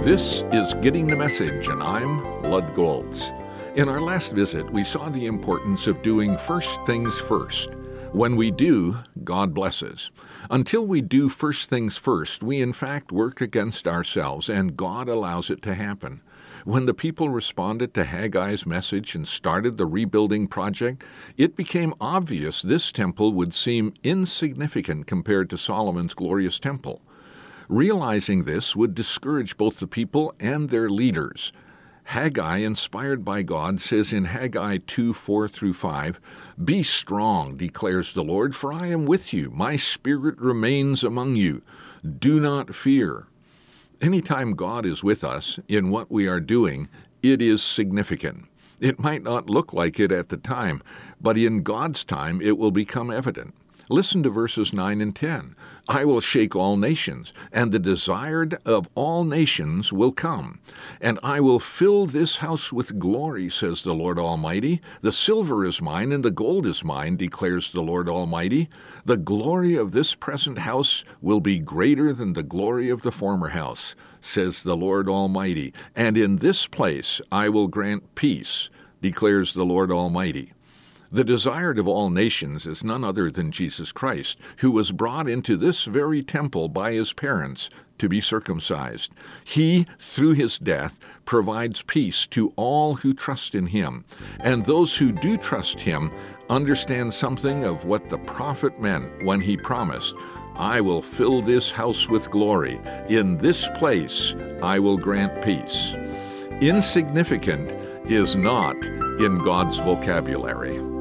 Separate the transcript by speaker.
Speaker 1: This is Getting the Message, and I'm Lud Golds. In our last visit, we saw the importance of doing first things first. When we do, God blesses. Until we do first things first, we in fact work against ourselves, and God allows it to happen. When the people responded to Haggai's message and started the rebuilding project, it became obvious this temple would seem insignificant compared to Solomon's glorious temple. Realizing this would discourage both the people and their leaders. Haggai, inspired by God, says in Haggai 2:4-5, "Be strong, declares the Lord, for I am with you. My spirit remains among you. Do not fear." Anytime God is with us in what we are doing, it is significant. It might not look like it at the time, but in God's time it will become evident. Listen to verses 9 and 10. "I will shake all nations, and the desired of all nations will come. And I will fill this house with glory, says the Lord Almighty. The silver is mine, and the gold is mine, declares the Lord Almighty. The glory of this present house will be greater than the glory of the former house, says the Lord Almighty. And in this place I will grant peace, declares the Lord Almighty." The desired of all nations is none other than Jesus Christ, who was brought into this very temple by his parents to be circumcised. He, through his death, provides peace to all who trust in him. And those who do trust him understand something of what the prophet meant when he promised, "I will fill this house with glory. In this place I will grant peace." Insignificant is not in God's vocabulary.